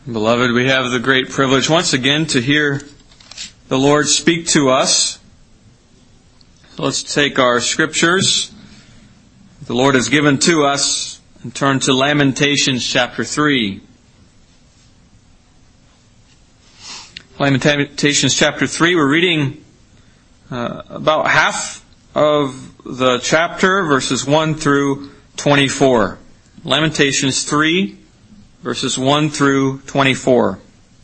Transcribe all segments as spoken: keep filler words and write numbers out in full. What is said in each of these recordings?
Beloved, we have the great privilege once again to hear the Lord speak to us. So let's take our scriptures the Lord has given to us and turn to Lamentations chapter three. Lamentations chapter three, we're reading uh, about half of the chapter, verses one through twenty-four. Lamentations three, verses one through twenty-four.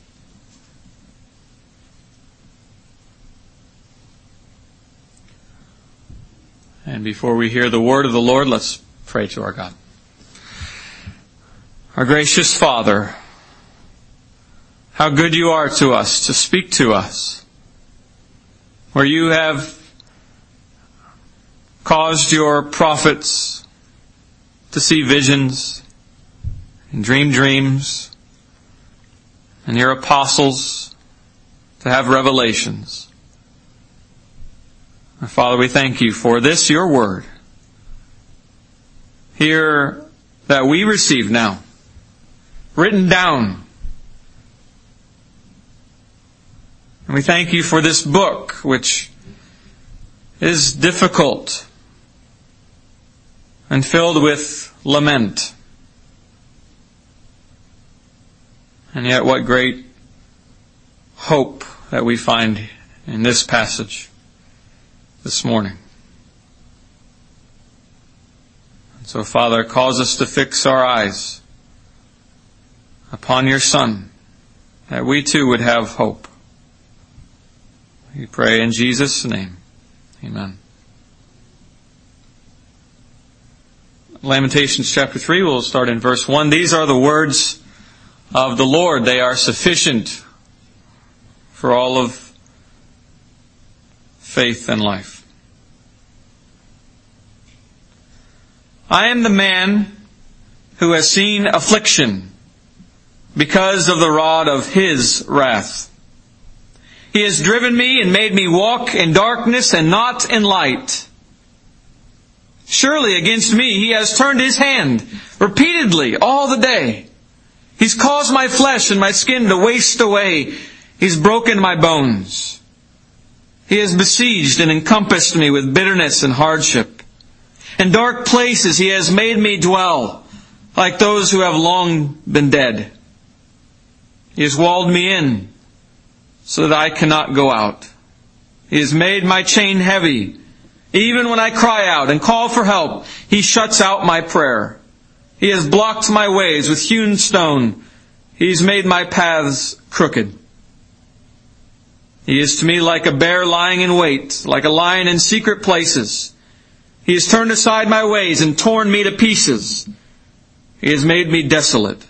And before we hear the word of the Lord, let's pray to our God. Our gracious Father, how good you are to us, to speak to us, where you have caused your prophets to see visions and dream dreams, and your apostles to have revelations. Our Father, we thank you for this, your word, here that we receive now, written down. And we thank you for this book, which is difficult and filled with lament. And yet what great hope that we find in this passage this morning. And so, Father, cause us to fix our eyes upon your Son, that we too would have hope. We pray in Jesus' name. Amen. Lamentations chapter three, we'll start in verse one. These are the words of the Lord. They are sufficient for all of faith and life. I am the man who has seen affliction because of the rod of His wrath. He has driven me and made me walk in darkness and not in light. Surely against me He has turned His hand repeatedly all the day. He's caused my flesh and my skin to waste away. He's broken my bones. He has besieged and encompassed me with bitterness and hardship. In dark places He has made me dwell, like those who have long been dead. He has walled me in, so that I cannot go out. He has made my chain heavy. Even when I cry out and call for help, He shuts out my prayer. He has blocked my ways with hewn stone. He's made my paths crooked. He is to me like a bear lying in wait, like a lion in secret places. He has turned aside my ways and torn me to pieces. He has made me desolate.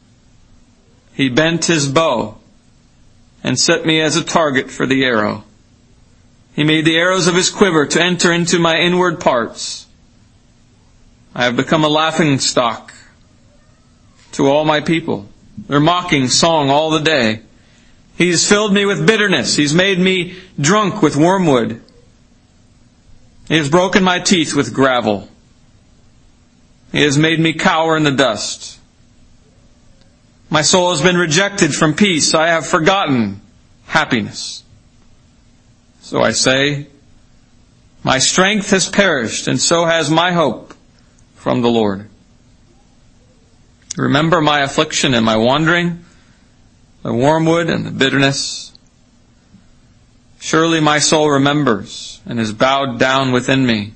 He bent His bow and set me as a target for the arrow. He made the arrows of His quiver to enter into my inward parts. I have become a laughing stock to all my people. Their mocking song all the day. He has filled me with bitterness. He's made me drunk with wormwood. He has broken my teeth with gravel. He has made me cower in the dust. My soul has been rejected from peace. I have forgotten happiness. So I say, my strength has perished, and so has my hope from the Lord. Remember my affliction and my wandering, the wormwood and the bitterness. Surely my soul remembers and is bowed down within me.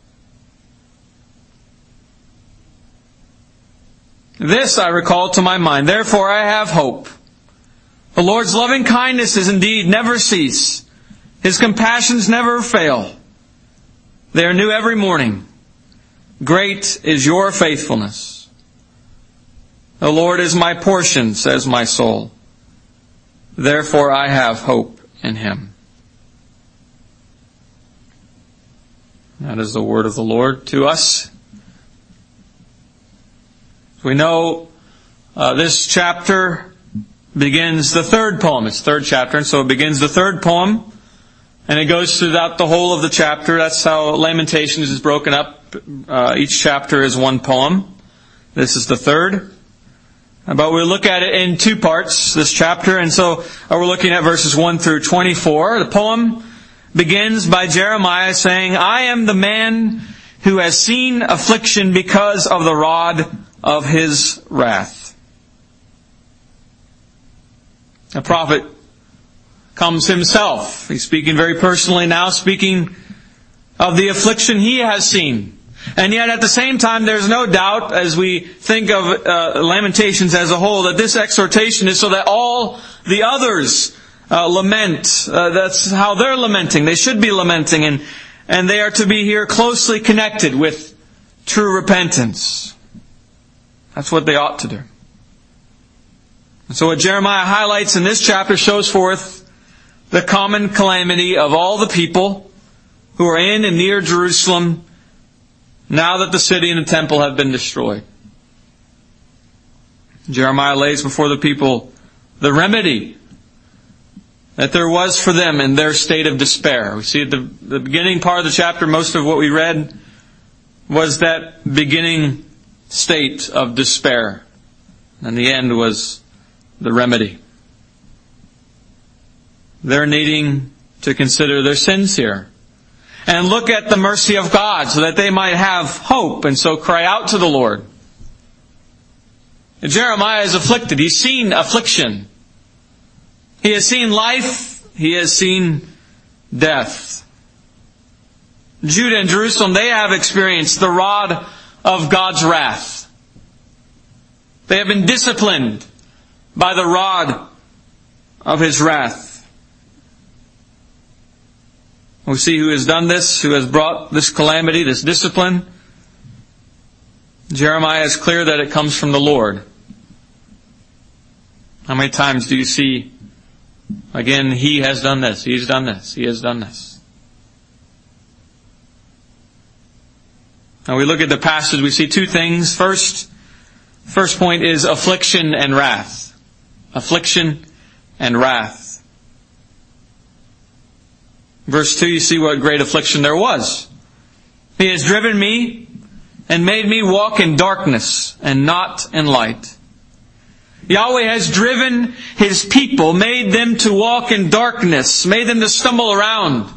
This I recall to my mind, therefore I have hope. The Lord's loving kindnesses indeed never cease. His compassions never fail. They are new every morning. Great is your faithfulness. The Lord is my portion, says my soul. Therefore I have hope in Him. That is the word of the Lord to us. We know uh, this chapter begins the third poem. It's the third chapter, and so it begins the third poem. And it goes throughout the whole of the chapter. That's how Lamentations is broken up. Uh, each chapter is one poem. This is the third. But we'll look at it in two parts, this chapter. And so we're looking at verses one through twenty-four. The poem begins by Jeremiah saying, I am the man who has seen affliction because of the rod of his wrath. The prophet comes himself. He's speaking very personally now, speaking of the affliction he has seen. And yet at the same time, there's no doubt, as we think of uh, Lamentations as a whole, that this exhortation is so that all the others uh, lament. Uh, that's how they're lamenting. They should be lamenting, and, and they are to be here closely connected with true repentance. That's what they ought to do. And so what Jeremiah highlights in this chapter shows forth the common calamity of all the people who are in and near Jerusalem now that the city and the temple have been destroyed. Jeremiah lays before the people the remedy that there was for them in their state of despair. We see at the, the beginning part of the chapter, most of what we read was that beginning state of despair. And the end was the remedy. They're needing to consider their sins here and look at the mercy of God so that they might have hope and so cry out to the Lord. And Jeremiah is afflicted. He's seen affliction. He has seen life. He has seen death. Judah and Jerusalem, they have experienced the rod of God's wrath. They have been disciplined by the rod of His wrath. We see who has done this, who has brought this calamity, this discipline. Jeremiah is clear that it comes from the Lord. How many times do you see, again, He has done this, He has done this, He has done this. Now we look at the passage, we see two things. First, first point is affliction and wrath. Affliction and wrath. Verse two, you see what great affliction there was. He has driven me and made me walk in darkness and not in light. Yahweh has driven His people, made them to walk in darkness, made them to stumble around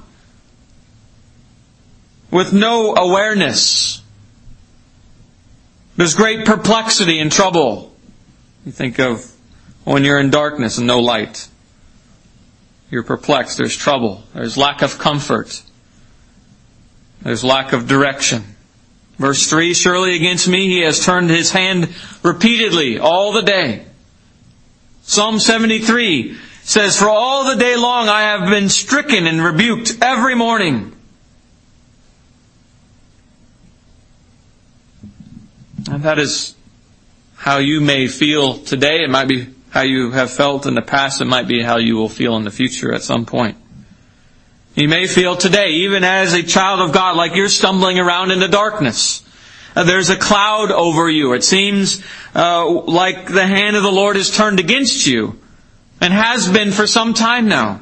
with no awareness. There's great perplexity and trouble. You think of when you're in darkness and no light. You're perplexed. There's trouble. There's lack of comfort. There's lack of direction. Verse three, surely against me He has turned His hand repeatedly all the day. Psalm seventy-three says, for all the day long I have been stricken and rebuked every morning. And that is how you may feel today. It might be how you have felt in the past. It might be how you will feel in the future at some point. You may feel today, even as a child of God, like you're stumbling around in the darkness. Uh, there's a cloud over you. It seems uh, like the hand of the Lord is turned against you, and has been for some time now.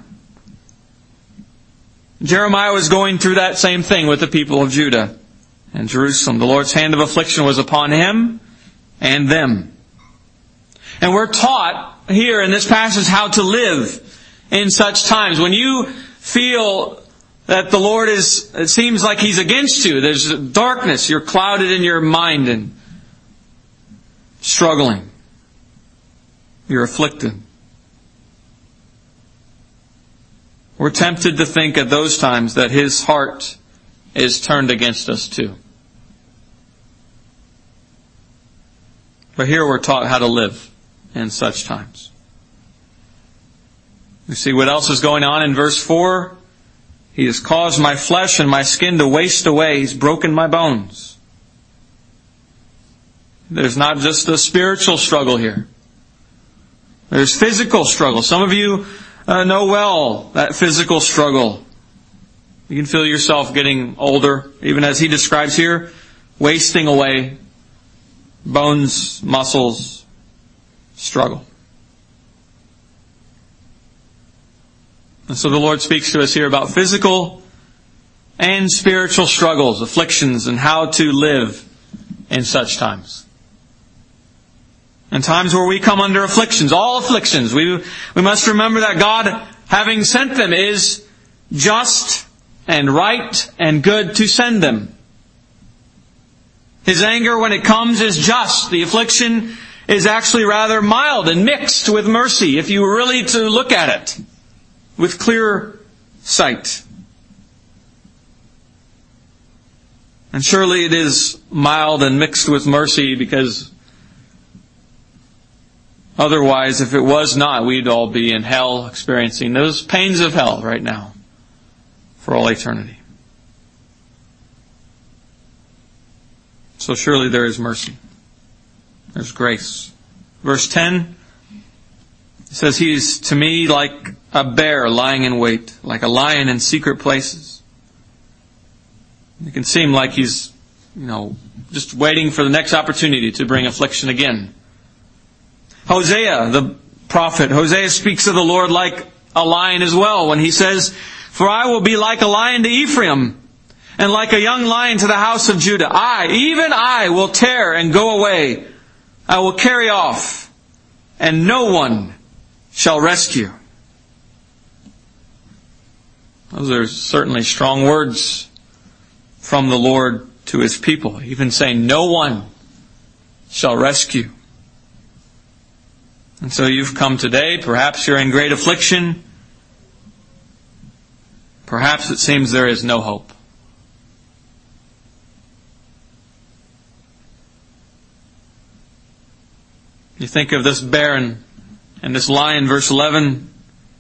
Jeremiah was going through that same thing with the people of Judah and Jerusalem. The Lord's hand of affliction was upon him and them. And we're taught here in this passage how to live in such times. When you feel that the Lord is, it seems like He's against you, there's darkness, you're clouded in your mind and struggling. You're afflicted. We're tempted to think at those times that His heart is turned against us too. But here we're taught how to live in such times. You see what else is going on in verse four? He has caused my flesh and my skin to waste away. He's broken my bones. There's not just a spiritual struggle here. There's physical struggle. Some of you uh, know well that physical struggle. You can feel yourself getting older, even as he describes here, wasting away. Bones, muscles, struggle. And so the Lord speaks to us here about physical and spiritual struggles, afflictions, and how to live in such times. And times where we come under afflictions, all afflictions, we, we must remember that God, having sent them, is just and right and good to send them. His anger, when it comes, is just. The affliction is actually rather mild and mixed with mercy, if you were really to look at it with clear sight. And surely it is mild and mixed with mercy, because otherwise, if it was not, we'd all be in hell experiencing those pains of hell right now for all eternity. So surely there is mercy. There's grace. Verse ten, it says, He is to me like a bear lying in wait, like a lion in secret places. It can seem like He's, you know, just waiting for the next opportunity to bring affliction again. Hosea, the prophet, Hosea speaks of the Lord like a lion as well when he says, For I will be like a lion to Ephraim, and like a young lion to the house of Judah. I, even I, will tear and go away. I will carry off, and no one shall rescue. Those are certainly strong words from the Lord to His people. Even saying, no one shall rescue. And so you've come today, perhaps you're in great affliction. Perhaps it seems there is no hope. You think of this bear and, and this lion, verse eleven.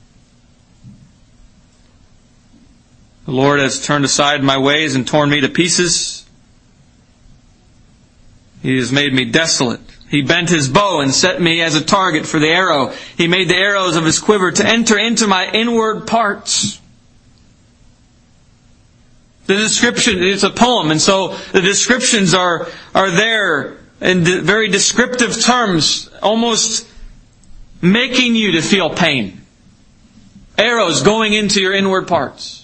The Lord has turned aside my ways and torn me to pieces. He has made me desolate. He bent His bow and set me as a target for the arrow. He made the arrows of His quiver to enter into my inward parts. The description, it's a poem, and so the descriptions are, are there in very descriptive terms, almost making you to feel pain. Arrows going into your inward parts.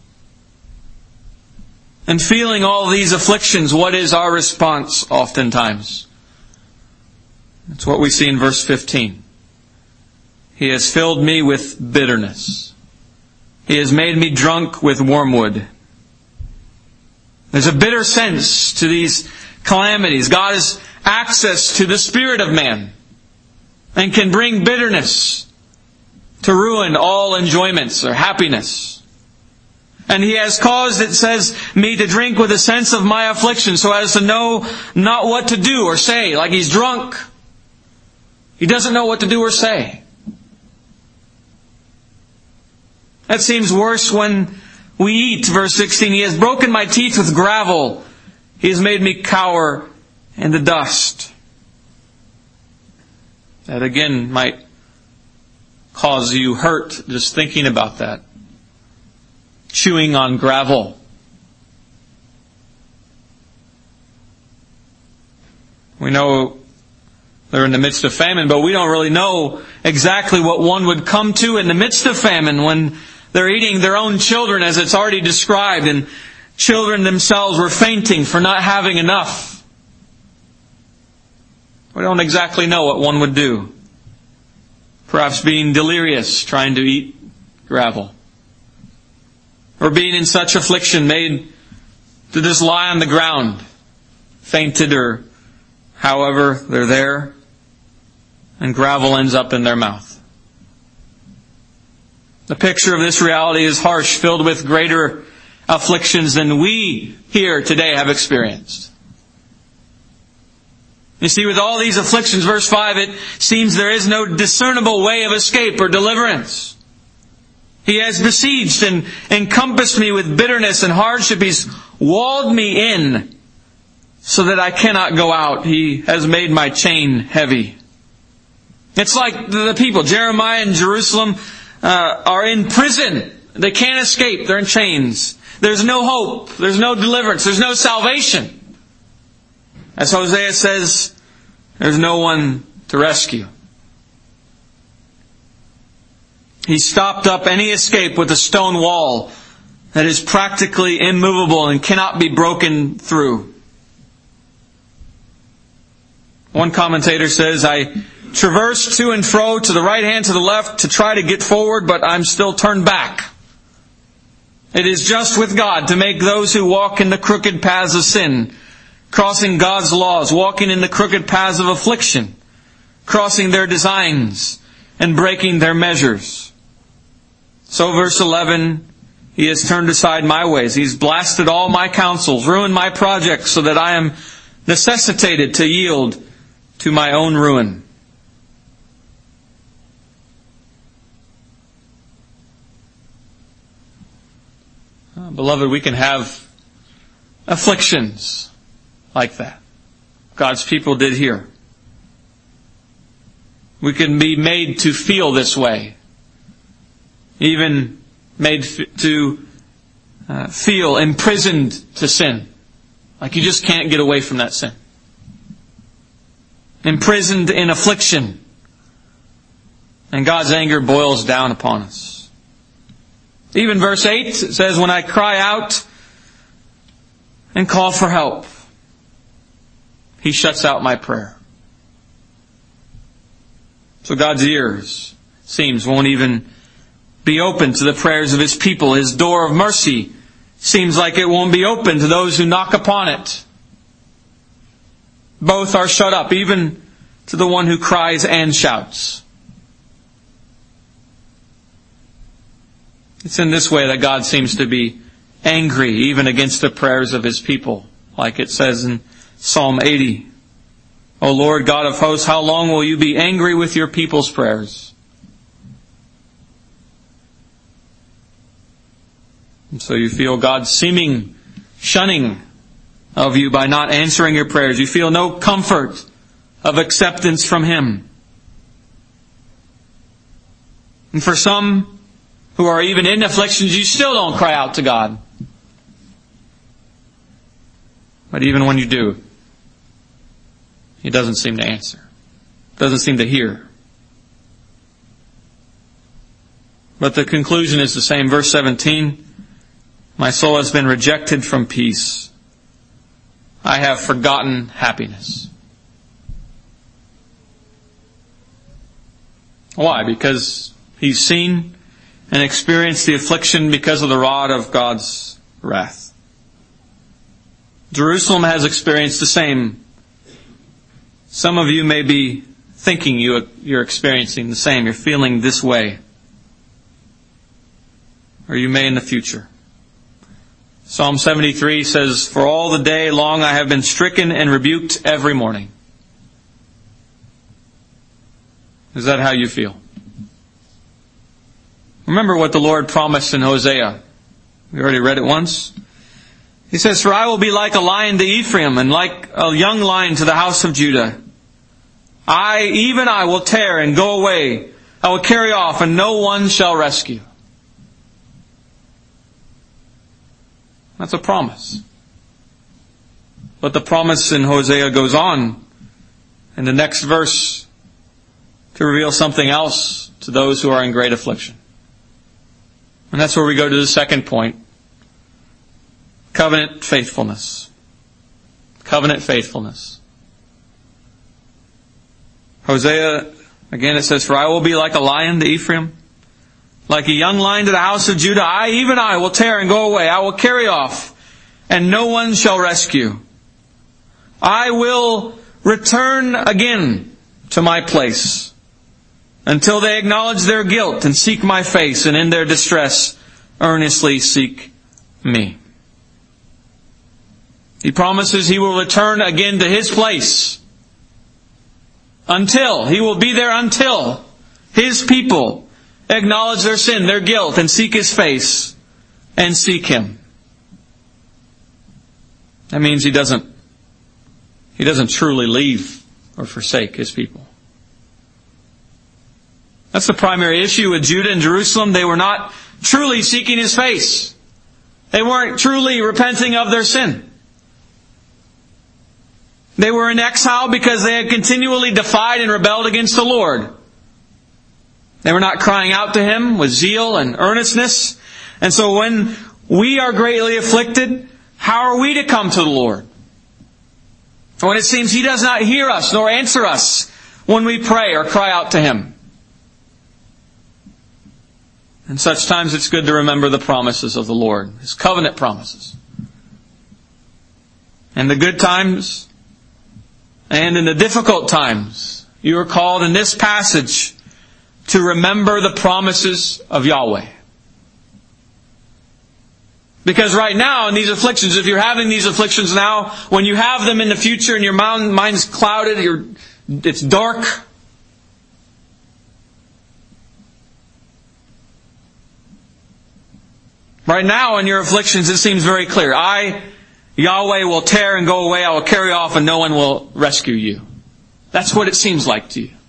And feeling all these afflictions, what is our response oftentimes? That's what we see in verse fifteen. He has filled me with bitterness. He has made me drunk with wormwood. There's a bitter sense to these calamities. God has access to the spirit of man and can bring bitterness to ruin all enjoyments or happiness. And He has caused, it says, me to drink with a sense of my affliction, so as to know not what to do or say. Like he's drunk. He doesn't know what to do or say. That seems worse when we eat. Verse sixteen, He has broken my teeth with gravel. He has made me cower in the dust. That again might cause you hurt just thinking about that. Chewing on gravel. We know they're in the midst of famine, but we don't really know exactly what one would come to in the midst of famine when they're eating their own children, as it's already described, and children themselves were fainting for not having enough. We don't exactly know what one would do. Perhaps being delirious, trying to eat gravel. Or being in such affliction made to just lie on the ground, fainted, or however they're there, and gravel ends up in their mouth. The picture of this reality is harsh, filled with greater afflictions than we here today have experienced. You see, with all these afflictions, verse five, it seems there is no discernible way of escape or deliverance. He has besieged and encompassed me with bitterness and hardship. He's walled me in so that I cannot go out. He has made my chain heavy. It's like the people, Jeremiah and Jerusalem, uh, are in prison. They can't escape. They're in chains. There's no hope. There's no deliverance. There's no salvation. As Hosea says, there's no one to rescue. He stopped up any escape with a stone wall that is practically immovable and cannot be broken through. One commentator says, I traverse to and fro, to the right hand, to the left, to try to get forward, but I'm still turned back. It is just with God to make those who walk in the crooked paths of sin, crossing God's laws, walking in the crooked paths of affliction, crossing their designs, and breaking their measures. So verse eleven, He has turned aside my ways. He's blasted all my counsels, ruined my projects, so that I am necessitated to yield to my own ruin. Beloved, we can have afflictions like that. God's people did here. We can be made to feel this way. Even made to uh, feel imprisoned to sin. Like you just can't get away from that sin. Imprisoned in affliction. And God's anger boils down upon us. Even verse eight says, when I cry out and call for help, He shuts out my prayer. So God's ears, seems, won't even be open to the prayers of His people. His door of mercy seems like it won't be open to those who knock upon it. Both are shut up, even to the one who cries and shouts. It's in this way that God seems to be angry even against the prayers of His people, like it says in Psalm eighty. O Lord God of hosts, how long will you be angry with your people's prayers? And so you feel God's seeming shunning of you by not answering your prayers. You feel no comfort of acceptance from Him. And for some who are even in afflictions, you still don't cry out to God. But even when you do, He doesn't seem to answer. Doesn't seem to hear. But the conclusion is the same. Verse seventeen, my soul has been rejected from peace. I have forgotten happiness. Why? Because he's seen and experienced the affliction because of the rod of God's wrath. Jerusalem has experienced the same. Some of you may be thinking you, you're experiencing the same. You're feeling this way. Or you may in the future. Psalm seventy-three says, for all the day long I have been stricken and rebuked every morning. Is that how you feel? Remember what the Lord promised in Hosea. We already read it once. He says, for I will be like a lion to Ephraim, and like a young lion to the house of Judah. I, even I, will tear and go away. I will carry off, and no one shall rescue. That's a promise. But the promise in Hosea goes on in the next verse to reveal something else to those who are in great affliction. And that's where we go to the second point. Covenant faithfulness. Covenant faithfulness. Hosea, again it says, for I will be like a lion to Ephraim, like a young lion to the house of Judah. I, even I, will tear and go away. I will carry off, and no one shall rescue. I will return again to my place, until they acknowledge their guilt and seek my face, and in their distress earnestly seek me. He promises He will return again to His place. Until, He will be there until His people acknowledge their sin, their guilt, and seek His face, and seek Him. That means He doesn't, He doesn't truly leave or forsake His people. That's the primary issue with Judah and Jerusalem. They were not truly seeking His face. They weren't truly repenting of their sin. They were in exile because they had continually defied and rebelled against the Lord. They were not crying out to Him with zeal and earnestness. And so when we are greatly afflicted, how are we to come to the Lord? When it seems He does not hear us nor answer us when we pray or cry out to Him. In such times it's good to remember the promises of the Lord, His covenant promises. In the good times and in the difficult times, you are called in this passage to remember the promises of Yahweh. Because right now in these afflictions, if you're having these afflictions now, when you have them in the future and your mind, mind's clouded, you're, it's dark, right now in your afflictions it seems very clear. I, Yahweh, will tear and go away. I will carry off and no one will rescue you. That's what it seems like to you.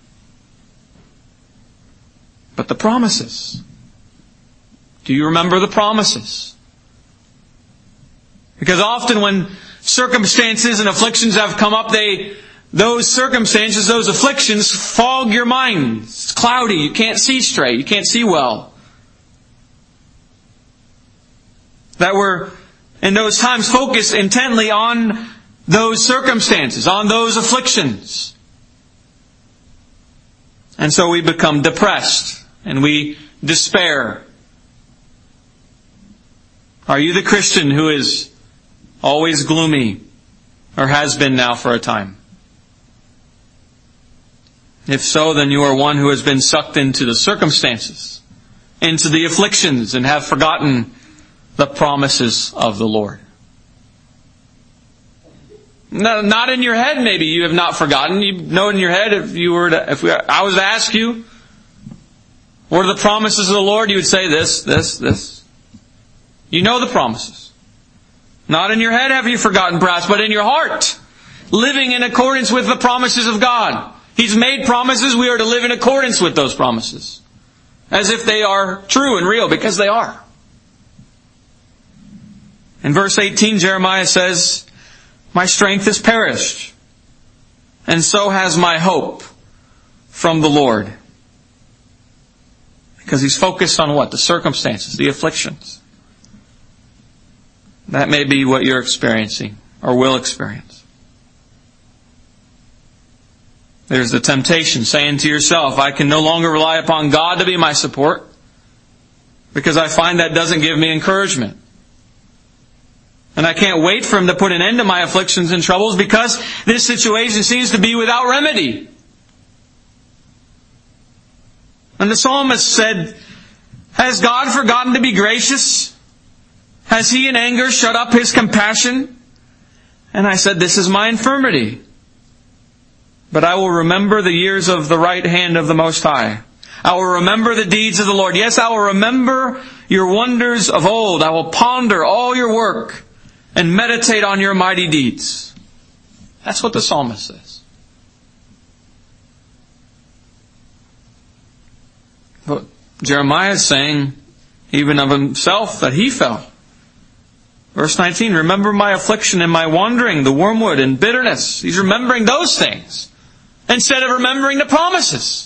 But the promises. Do you remember the promises? Because often when circumstances and afflictions have come up, they, those circumstances, those afflictions fog your mind. It's cloudy. You can't see straight. You can't see well. That we're in those times focused intently on those circumstances, on those afflictions. And so we become depressed and we despair. Are you the Christian who is always gloomy or has been now for a time? If so, then you are one who has been sucked into the circumstances, into the afflictions, and have forgotten the promises of the Lord. No, not in your head, maybe you have not forgotten. You know in your head, if you were to, if we, I was to ask you, what are the promises of the Lord? You would say this, this, this. You know the promises. Not in your head have you forgotten perhaps, but in your heart. Living in accordance with the promises of God. He's made promises, we are to live in accordance with those promises. As if they are true and real, because they are. In verse eighteen, Jeremiah says, my strength is perished, and so has my hope from the Lord. Because he's focused on what? The circumstances, the afflictions. That may be what you're experiencing, or will experience. There's the temptation, saying to yourself, I can no longer rely upon God to be my support, because I find that doesn't give me encouragement. And I can't wait for Him to put an end to my afflictions and troubles because this situation seems to be without remedy. And the psalmist said, has God forgotten to be gracious? Has He in anger shut up His compassion? And I said, this is my infirmity. But I will remember the years of the right hand of the Most High. I will remember the deeds of the Lord. Yes, I will remember your wonders of old. I will ponder all your work and meditate on your mighty deeds. That's what the psalmist says. But Jeremiah is saying, even of himself, that he fell. Verse nineteen, remember my affliction and my wandering, the wormwood and bitterness. He's remembering those things instead of remembering the promises.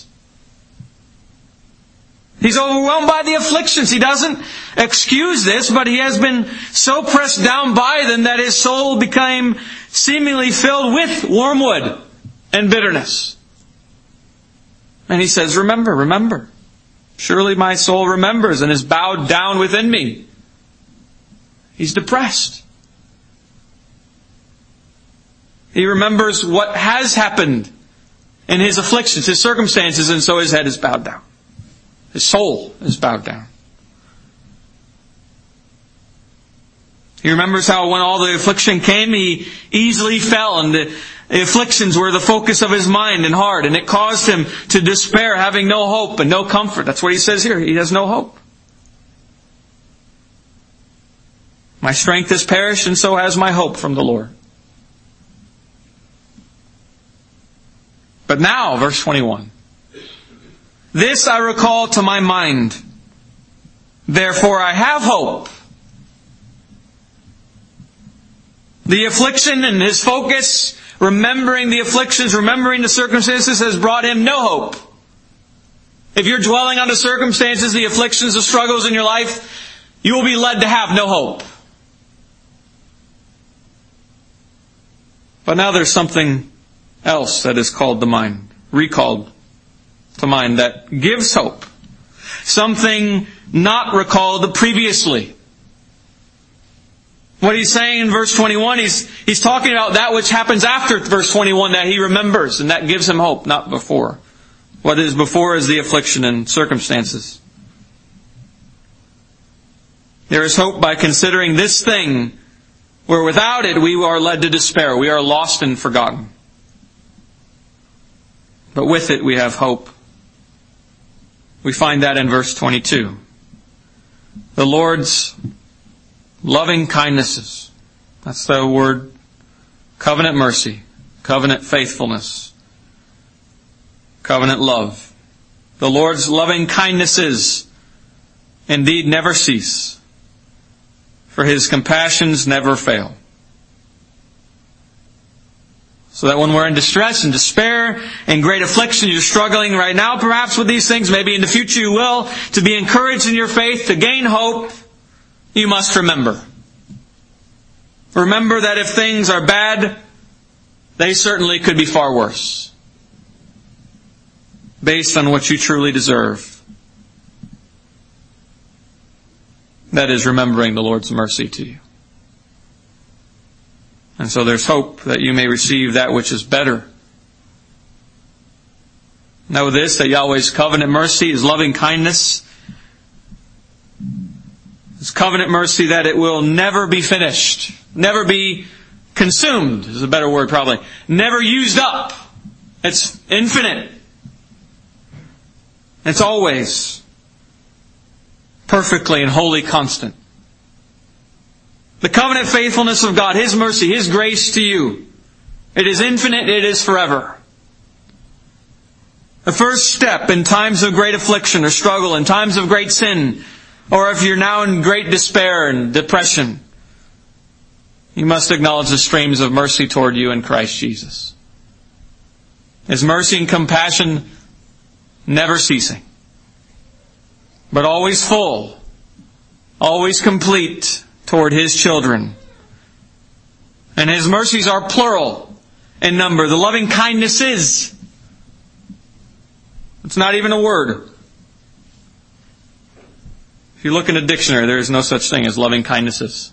He's overwhelmed by the afflictions. He doesn't excuse this, but he has been so pressed down by them that his soul became seemingly filled with wormwood and bitterness. And he says, remember, remember. Surely my soul remembers and is bowed down within me. He's depressed. He remembers what has happened in his afflictions, his circumstances, and so his head is bowed down. His soul is bowed down. He remembers how when all the affliction came, he easily fell, and the, the afflictions were the focus of his mind and heart, and it caused him to despair, having no hope and no comfort. That's what he says here. He has no hope. My strength has perished, and so has my hope from the Lord. But now, verse twenty-one. This I recall to my mind. Therefore I have hope. The affliction and his focus, remembering the afflictions, remembering the circumstances, has brought him no hope. If you're dwelling on the circumstances, the afflictions, the struggles in your life, you will be led to have no hope. But now there's something else that is called to mind, recalled to mind, that gives hope. Something not recalled previously. What he's saying in verse twenty-one, he's, he's talking about that which happens after verse twenty-one that he remembers, and that gives him hope, not before. What is before is the affliction and circumstances. There is hope by considering this thing, where without it we are led to despair. We are lost and forgotten. But with it we have hope. We find that in verse twenty-two. The Lord's loving kindnesses. That's the word covenant mercy, covenant faithfulness, covenant love. The Lord's loving kindnesses indeed never cease, for His compassions never fail. So that when we're in distress and despair and great affliction, you're struggling right now perhaps with these things, maybe in the future you will, to be encouraged in your faith, to gain hope, you must remember. Remember that if things are bad, they certainly could be far worse, based on what you truly deserve. That is remembering the Lord's mercy to you. And so there's hope that you may receive that which is better. Know this, that Yahweh's covenant mercy, His loving kindness, His covenant mercy, that it will never be finished, never be consumed, is a better word probably, never used up. It's infinite. It's always perfectly and wholly constant. The covenant faithfulness of God, His mercy, His grace to you, it is infinite, it is forever. The first step in times of great affliction or struggle, in times of great sin, or if you're now in great despair and depression, you must acknowledge the streams of mercy toward you in Christ Jesus. His mercy and compassion never ceasing, but always full, always complete toward His children. And His mercies are plural in number. The loving kindness is. It's not even a word. If you look in a dictionary, there is no such thing as loving kindnesses.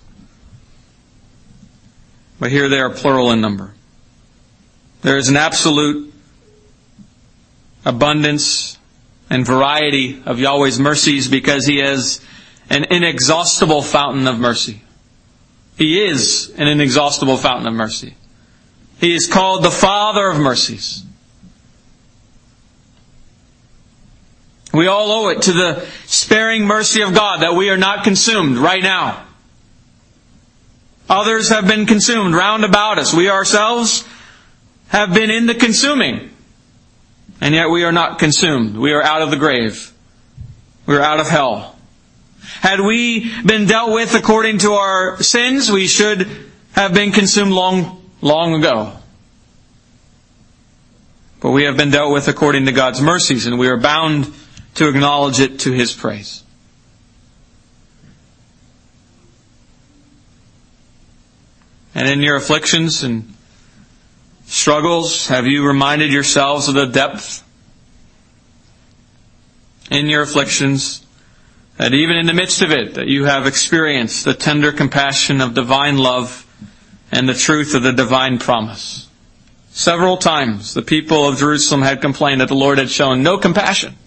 But here they are plural in number. There is an absolute abundance and variety of Yahweh's mercies because He is an inexhaustible fountain of mercy. He is an inexhaustible fountain of mercy. He is called the Father of mercies. We all owe it to the sparing mercy of God that we are not consumed right now. Others have been consumed round about us. We ourselves have been in the consuming. And yet we are not consumed. We are out of the grave. We are out of hell. Had we been dealt with according to our sins, we should have been consumed long, long ago. But we have been dealt with according to God's mercies, and we are bound to acknowledge it to His praise. And in your afflictions and struggles, have you reminded yourselves of the depth in your afflictions, that even in the midst of it, that you have experienced the tender compassion of divine love and the truth of the divine promise? Several times the people of Jerusalem had complained that the Lord had shown no compassion.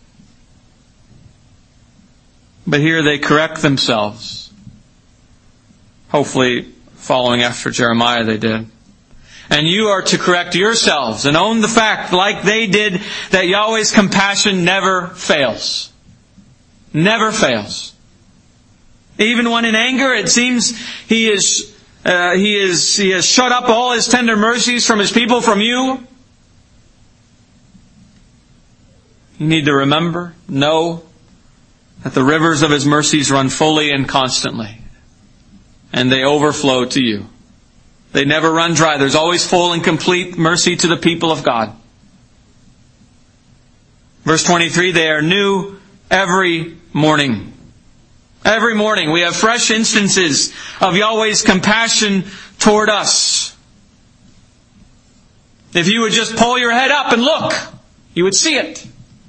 But here they correct themselves. Hopefully, following after Jeremiah, they did. And you are to correct yourselves and own the fact, like they did, that Yahweh's compassion never fails. Never fails. Even when in anger, it seems He is uh, He is He has shut up all His tender mercies from His people, from you. You need to remember, know that the rivers of His mercies run fully and constantly, and they overflow to you. They never run dry. There's always full and complete mercy to the people of God. Verse twenty-three, they are new every morning. Every morning we have fresh instances of Yahweh's compassion toward us. If you would just pull your head up and look, you would see it.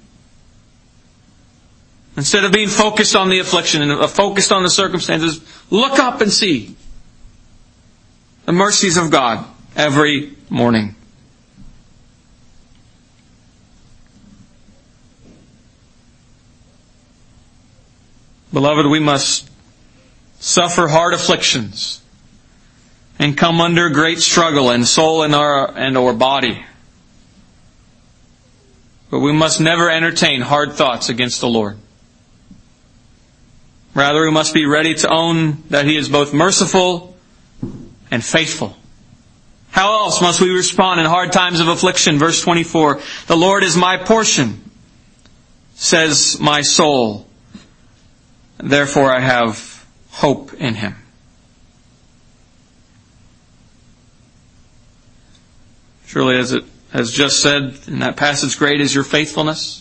Instead of being focused on the affliction and focused on the circumstances, look up and see the mercies of God every morning. Beloved, we must suffer hard afflictions and come under great struggle in soul and our and or body. But we must never entertain hard thoughts against the Lord. Rather, we must be ready to own that He is both merciful and faithful. How else must we respond in hard times of affliction? Verse twenty-four, the Lord is my portion, says my soul. Therefore I have hope in Him. Surely, as it has just said in that passage, great is your faithfulness.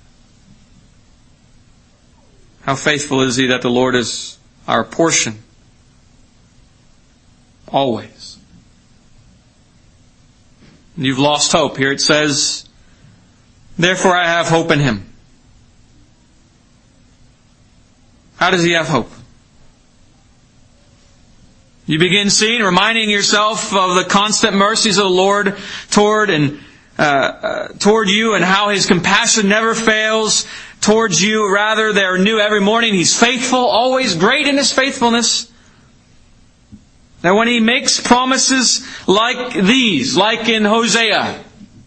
How faithful is He that the Lord is our portion always. You've lost hope. Here it says, therefore I have hope in Him. How does he have hope? You begin seeing, reminding yourself of the constant mercies of the Lord toward and uh, uh, toward you, and how His compassion never fails towards you. Rather, they're new every morning. He's faithful, always great in His faithfulness. That when He makes promises like these, like in Hosea,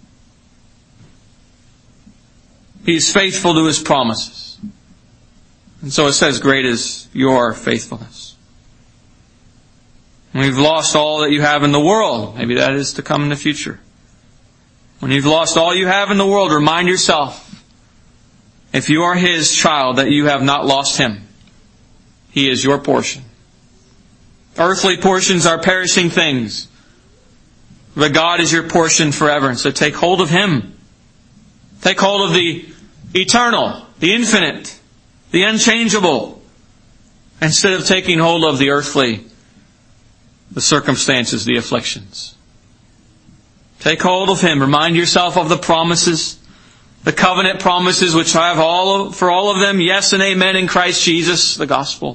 He's faithful to His promises. And so it says, great is your faithfulness. When you've lost all that you have in the world, maybe that is to come in the future. When you've lost all you have in the world, remind yourself, if you are His child, that you have not lost Him. He is your portion. Earthly portions are perishing things, but God is your portion forever. And so take hold of Him. Take hold of the eternal, the infinite, the unchangeable, instead of taking hold of the earthly, the circumstances, the afflictions. Take hold of Him. Remind yourself of the promises, the covenant promises, which I have all of, for all of them, yes and amen in Christ Jesus, the gospel.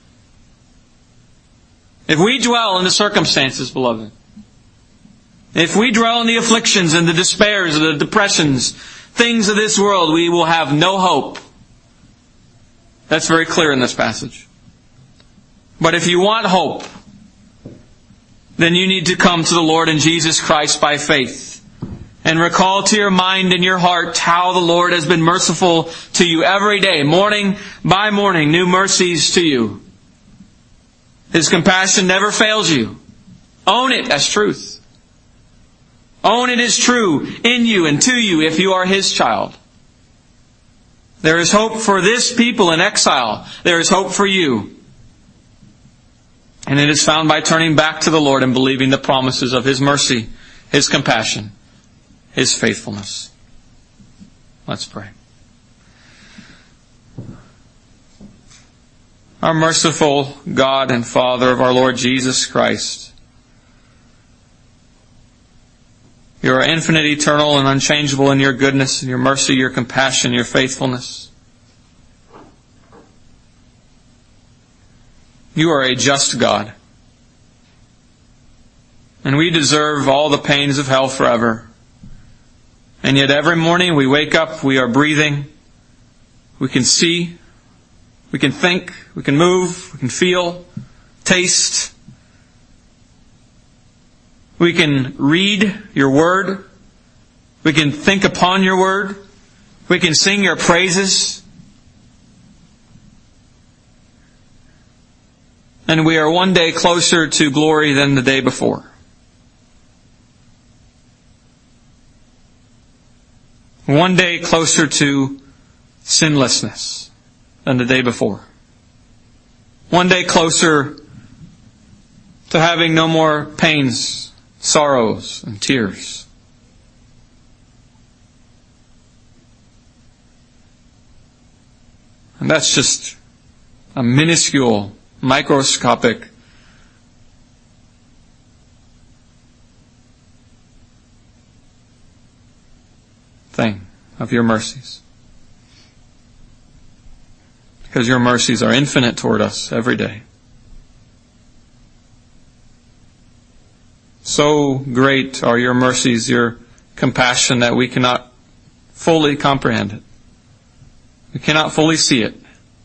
If we dwell in the circumstances, beloved, if we dwell in the afflictions and the despairs, the depressions, things of this world, we will have no hope. That's very clear in this passage. But if you want hope, then you need to come to the Lord in Jesus Christ by faith. And recall to your mind and your heart how the Lord has been merciful to you every day, morning by morning, new mercies to you. His compassion never fails you. Own it as truth. Own it as true in you and to you if you are His child. There is hope for this people in exile. There is hope for you. And it is found by turning back to the Lord and believing the promises of His mercy, His compassion, His faithfulness. Let's pray. Our merciful God and Father of our Lord Jesus Christ, You are infinite, eternal, and unchangeable in Your goodness, and Your mercy, Your compassion, Your faithfulness. You are a just God. And we deserve all the pains of hell forever. And yet every morning we wake up, we are breathing, we can see, we can think, we can move, we can feel, taste. We can read Your Word. We can think upon Your Word. We can sing Your praises. And we are one day closer to glory than the day before. One day closer to sinlessness than the day before. One day closer to having no more pains, sorrows, and tears. And that's just a minuscule, microscopic of your mercies. Because your mercies are infinite toward us every day. So great are your mercies, your compassion, that we cannot fully comprehend it. We cannot fully see it.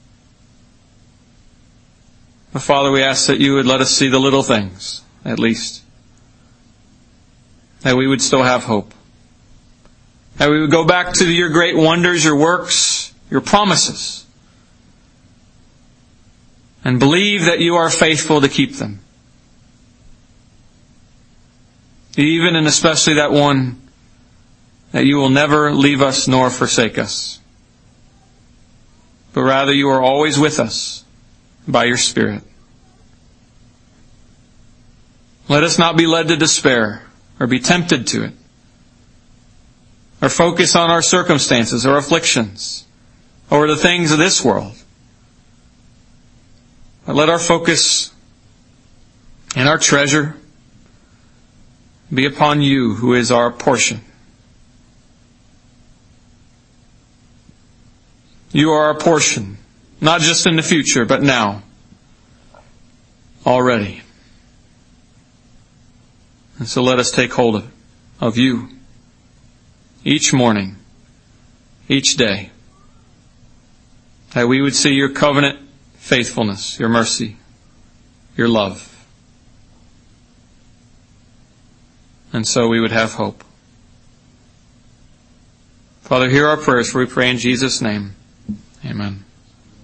But Father, we ask that you would let us see the little things, at least. That we would still have hope. That we would go back to your great wonders, your works, your promises. And believe that you are faithful to keep them. Even and especially that one, that you will never leave us nor forsake us. But rather you are always with us by your Spirit. Let us not be led to despair or be tempted to it, or focus on our circumstances or afflictions or the things of this world. But let our focus and our treasure be upon you, who is our portion. You are our portion, not just in the future, but now, already. And so let us take hold of, of you each morning, each day, that we would see your covenant faithfulness, your mercy, your love. And so we would have hope. Father, hear our prayers, for we pray in Jesus' name. Amen.